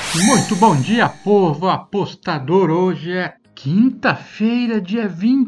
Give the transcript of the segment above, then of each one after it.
Muito bom dia, povo apostador. Hoje é quinta-feira, dia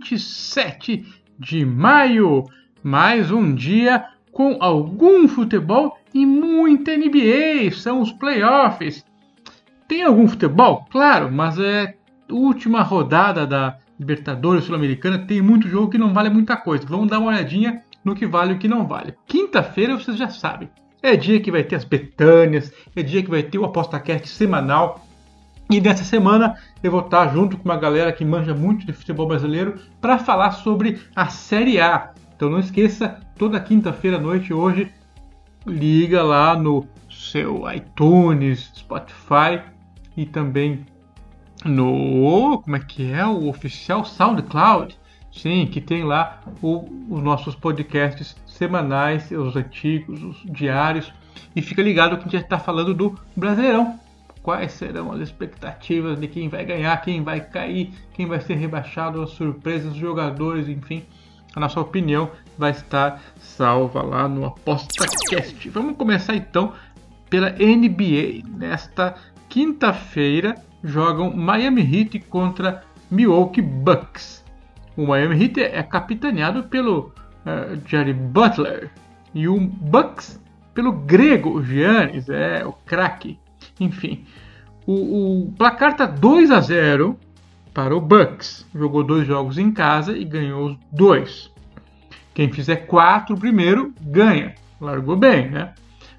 27 de maio. Mais um dia com algum futebol e muita NBA. São os playoffs. Tem algum futebol? Claro, mas é a última rodada da Libertadores Sul-Americana. Tem muito jogo que não vale muita coisa. Vamos dar uma olhadinha no que vale e o que não vale. Quinta-feira, vocês já sabem. É dia que vai ter as betânias, é dia que vai ter o ApostaCast semanal. E nessa semana eu vou estar junto com uma galera que manja muito de futebol brasileiro para falar sobre a Série A. Então não esqueça, toda quinta-feira à noite hoje, liga lá no seu iTunes, Spotify e também no, o oficial SoundCloud. Sim, que tem lá os nossos podcasts semanais, os antigos, os diários. E fica ligado que a gente está falando do Brasileirão. Quais serão as expectativas de quem vai ganhar, quem vai cair, quem vai ser rebaixado, as surpresas, os jogadores, enfim. A nossa opinião vai estar salva lá no ApostaCast. Vamos começar então pela NBA. Nesta quinta-feira jogam Miami Heat contra Milwaukee Bucks. O Miami Heat é capitaneado pelo Jimmy Butler e o Bucks pelo grego Giannis, o craque. Enfim, o placar está 2-0 para o Bucks. Jogou 2 jogos em casa e ganhou os 2. Quem fizer 4 primeiro ganha. Largou bem, né?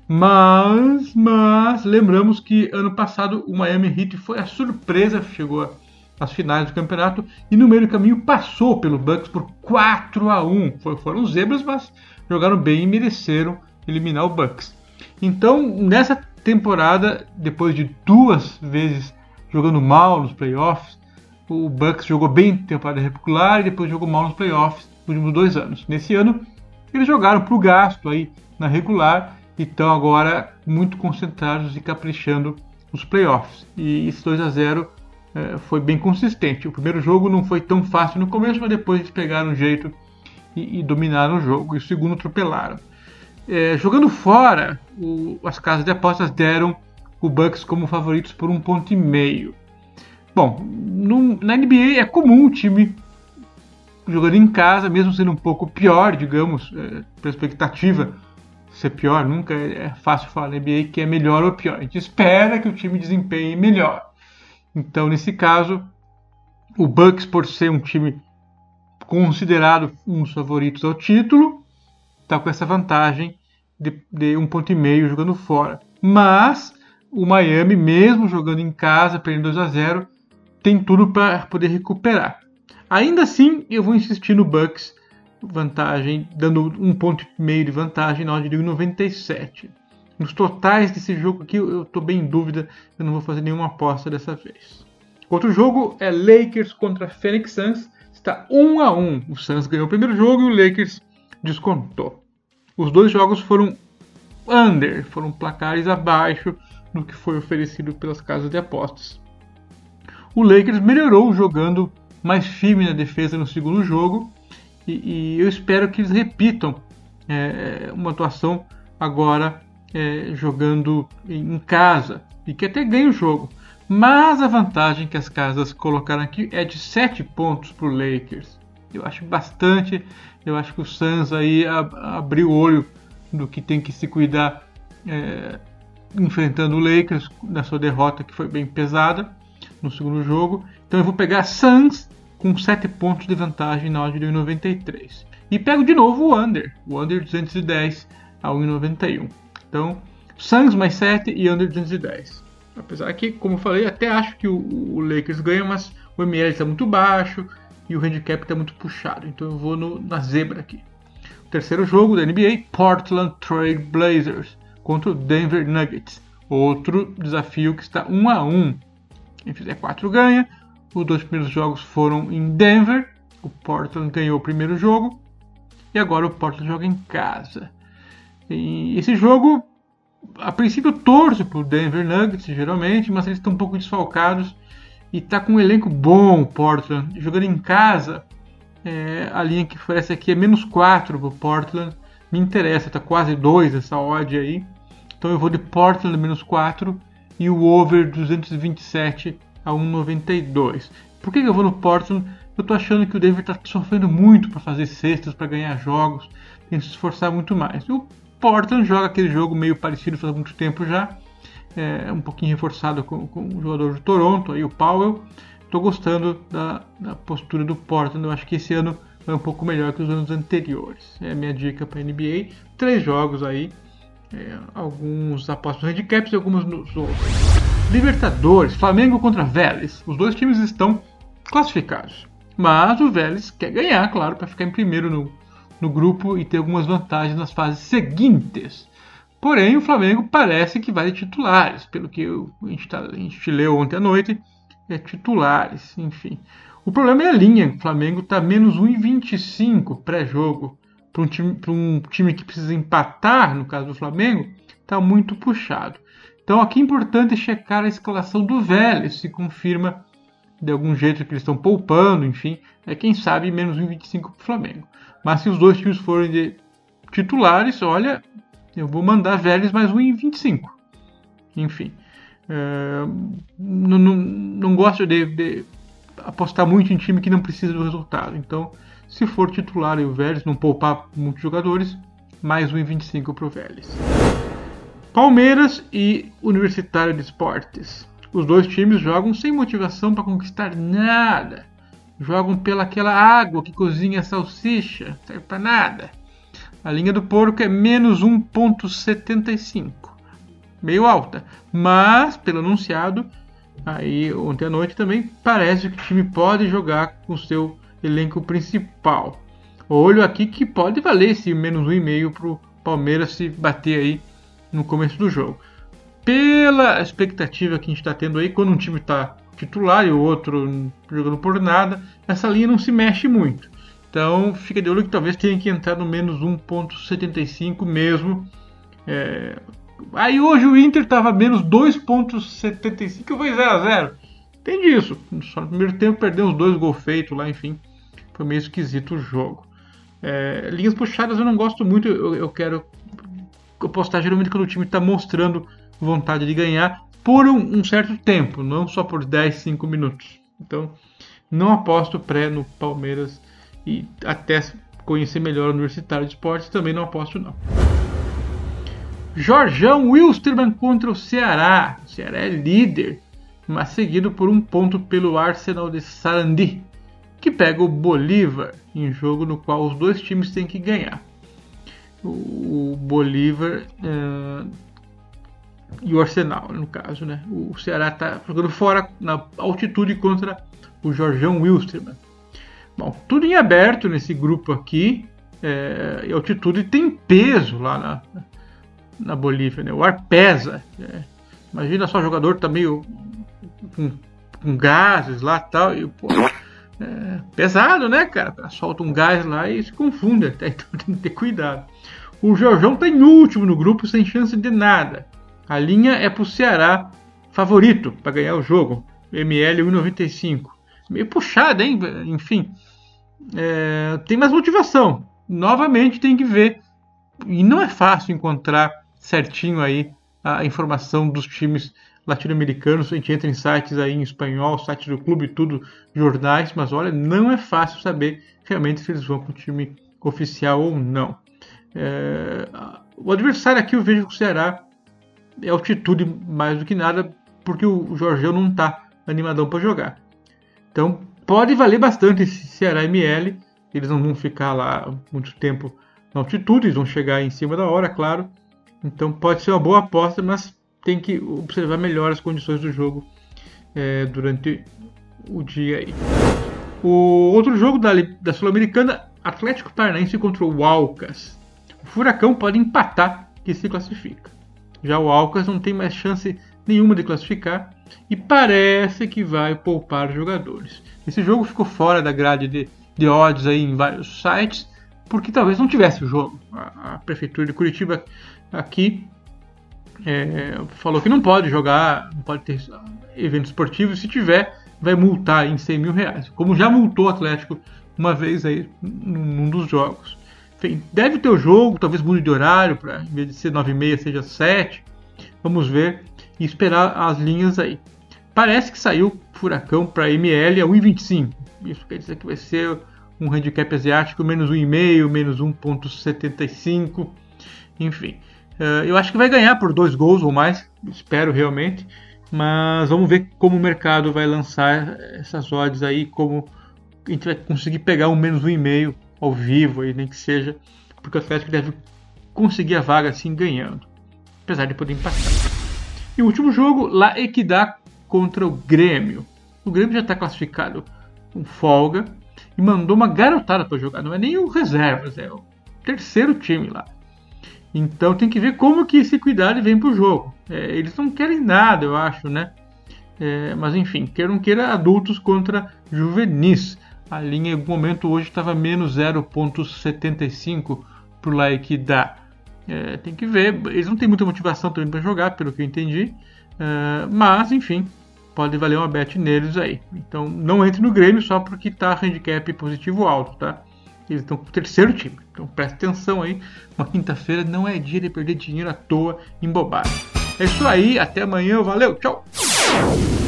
Mas lembramos que ano passado o Miami Heat foi a surpresa, chegou às finais do campeonato e no meio do caminho passou pelo Bucks por 4-1. Foram zebras, mas jogaram bem e mereceram eliminar o Bucks. Então, nessa temporada, depois de 2 vezes jogando mal nos playoffs, o Bucks jogou bem na temporada regular e depois jogou mal nos playoffs nos últimos 2 anos. Nesse ano, eles jogaram para o gasto aí na regular e estão agora muito concentrados e caprichando nos playoffs. E esse 2-0 foi bem consistente. O primeiro jogo não foi tão fácil no começo, mas depois eles pegaram um jeito e dominaram o jogo. E o segundo atropelaram. Jogando fora, as casas de apostas deram o Bucks como favoritos por 1,5 ponto. Bom, na NBA é comum o time jogando em casa, mesmo sendo um pouco pior, digamos, pela expectativa ser pior. Nunca é fácil falar na NBA que é melhor ou pior. A gente espera que o time desempenhe melhor. Então, nesse caso, o Bucks, por ser um time considerado um dos favoritos ao título, está com essa vantagem de 1,5 ponto jogando fora. Mas o Miami, mesmo jogando em casa, perdendo 2-0, tem tudo para poder recuperar. Ainda assim, eu vou insistir no Bucks, vantagem, dando 1,5 ponto de vantagem na odd de 97. Nos totais desse jogo aqui, eu estou bem em dúvida, eu não vou fazer nenhuma aposta dessa vez. Outro jogo é Lakers contra Phoenix Suns, está 1-1. O Suns ganhou o primeiro jogo e o Lakers descontou. Os 2 jogos foram under, foram placares abaixo do que foi oferecido pelas casas de apostas. O Lakers melhorou jogando mais firme na defesa no segundo jogo e eu espero que eles repitam uma atuação agora jogando em casa e que até ganhe o jogo. Mas a vantagem que as casas colocaram aqui é de 7 pontos para o Lakers. Eu acho bastante. Eu acho que o Suns aí abriu o olho do que tem que se cuidar enfrentando o Lakers na sua derrota, que foi bem pesada no segundo jogo. Então eu vou pegar Suns com 7 pontos de vantagem na odd de 1,93. E pego de novo o under 210 a 1,91. Então, Suns mais 7 e under 210. Apesar que, como eu falei, até acho que o Lakers ganha, mas o ML está muito baixo e o handicap está muito puxado. Então eu vou na zebra aqui. O terceiro jogo da NBA, Portland Trail Blazers contra o Denver Nuggets. Outro desafio que está 1-1. Quem fizer 4 ganha. Os 2 primeiros jogos foram em Denver. O Portland ganhou o primeiro jogo. E agora o Portland joga em casa. E esse jogo, a princípio, eu torço para o Denver Nuggets, geralmente, mas eles estão um pouco desfalcados. E está com um elenco bom, o Portland. Jogando em casa, a linha que oferece aqui é -4 para o Portland. Me interessa, está quase 2 essa odd aí. Então eu vou de Portland -4 e o over 227 a 1,92. Por que eu vou no Portland? Eu tô achando que o Denver está sofrendo muito para fazer cestas, para ganhar jogos, tem que se esforçar muito mais. O Portland joga aquele jogo meio parecido faz muito tempo já, um pouquinho reforçado com o jogador de Toronto, aí o Powell. Estou gostando da postura do Portland, eu acho que esse ano vai um pouco melhor que os anos anteriores. É a minha dica para a NBA. 3 jogos aí, alguns apostas no handicaps e algumas nos outros. Libertadores, Flamengo contra Vélez. Os dois times estão classificados, mas o Vélez quer ganhar, claro, para ficar em primeiro no grupo e ter algumas vantagens nas fases seguintes. Porém, o Flamengo parece que vai de titulares, pelo que a gente leu ontem à noite, titulares, enfim. O problema é a linha, o Flamengo está menos 1,25 pré-jogo, para um time que precisa empatar, no caso do Flamengo, está muito puxado. Então aqui é importante checar a escalação do Vélez, se confirma de algum jeito que eles estão poupando, enfim, quem sabe menos 1,25 para o Flamengo. Mas se os dois times forem de titulares, olha, eu vou mandar Vélez mais 1,25. Enfim, não gosto de apostar muito em time que não precisa do resultado. Então, se for titular e o Vélez não poupar muitos jogadores, mais 1,25 para o Vélez. Palmeiras e Universitário de Esportes. Os dois times jogam sem motivação para conquistar nada. Jogam pelaquela água que cozinha a salsicha, não serve para nada. A linha do porco é menos 1,75. Meio alta. Mas, pelo anunciado, aí ontem à noite também, parece que o time pode jogar com o seu elenco principal. Olho aqui que pode valer esse menos 1,5 para o Palmeiras se bater aí no começo do jogo. Pela expectativa que a gente está tendo aí, quando um time está titular e o outro jogando por nada, essa linha não se mexe muito. Então fica de olho que talvez tenha que entrar no menos 1,75 mesmo. Aí hoje o Inter estava menos 2,75, eu vou 0-0. Tem disso. Só no primeiro tempo perdeu uns 2 gols feitos lá, enfim. Foi meio esquisito o jogo. Linhas puxadas eu não gosto muito, eu quero apostar geralmente quando o time está mostrando vontade de ganhar por um certo tempo, não só por 10, 5 minutos. Então, não aposto pré no Palmeiras e até conhecer melhor o Universitário de Esportes, também não aposto não. Jorjão Wilstermann contra o Ceará. O Ceará é líder, mas seguido por 1 ponto pelo Arsenal de Sarandi, que pega o Bolívar em jogo no qual os dois times têm que ganhar. O Bolívar e o Arsenal, no caso, né? O Ceará está jogando fora na altitude contra o Jorjão Wilstermann. Bom, tudo em aberto nesse grupo aqui. E a altitude tem peso lá na Bolívia, né? O ar pesa. Imagina só, o jogador tá meio com gases lá e tal. E, pesado, né, cara? Solta um gás lá e se confunde até, então tem que ter cuidado. O Jorjão tá em último no grupo, sem chance de nada. A linha é pro Ceará favorito para ganhar o jogo. ML 1,95. Meio puxada, hein? Enfim. Tem mais motivação. Novamente tem que ver. E não é fácil encontrar certinho aí a informação dos times latino-americanos. A gente entra em sites aí em espanhol, sites do clube, tudo, jornais. Mas olha, não é fácil saber realmente se eles vão com o time oficial ou não. O adversário aqui eu vejo que o Ceará é altitude mais do que nada, porque o Jorjão não está animadão para jogar. Então pode valer bastante esse Ceará ML. Eles não vão ficar lá muito tempo na altitude, eles vão chegar em cima da hora, claro. Então pode ser uma boa aposta, mas tem que observar melhor as condições do jogo durante o dia aí. O outro jogo da Sul-Americana, Atlético Paranaense contra o Alcas. O Furacão pode empatar, que se classifica. Já o Alcas não tem mais chance nenhuma de classificar e parece que vai poupar jogadores. Esse jogo ficou fora da grade de odds aí em vários sites, porque talvez não tivesse o jogo. A Prefeitura de Curitiba aqui falou que não pode jogar, não pode ter eventos esportivos, se tiver, vai multar em R$100 mil. Como já multou o Atlético uma vez aí num dos jogos. Enfim, deve ter o jogo, talvez mude de horário, para em vez de ser 9h30 seja 7. Vamos ver. e esperar as linhas aí. Parece que saiu Furacão para ML a 1,25. Isso quer dizer que vai ser um handicap asiático menos 1,5, menos 1,75. Enfim, eu acho que vai ganhar por 2 gols ou mais, espero realmente. Mas vamos ver como o mercado vai lançar essas odds aí, como a gente vai conseguir pegar um menos 1,5 ao vivo, aí, nem que seja, porque o Atlético deve conseguir a vaga assim ganhando, apesar de poder empatar. E o último jogo, La Equidad contra o Grêmio. O Grêmio já está classificado com folga e mandou uma garotada para jogar, não é nem o reservas, é o terceiro time lá. Então tem que ver como que esse Equidad vem pro jogo. Eles não querem nada, eu acho, né? Mas enfim, queira ou não queira, adultos contra juvenis. A linha em algum momento hoje estava menos 0,75 pro La Equidad. Tem que ver, eles não têm muita motivação também para jogar, pelo que eu entendi. Mas enfim, pode valer uma bet neles aí. Então não entre no Grêmio só porque tá handicap positivo alto, tá? Eles estão com o terceiro time, então presta atenção aí. Uma quinta-feira não é dia de perder dinheiro à toa em bobagem. É isso aí, até amanhã, valeu, tchau!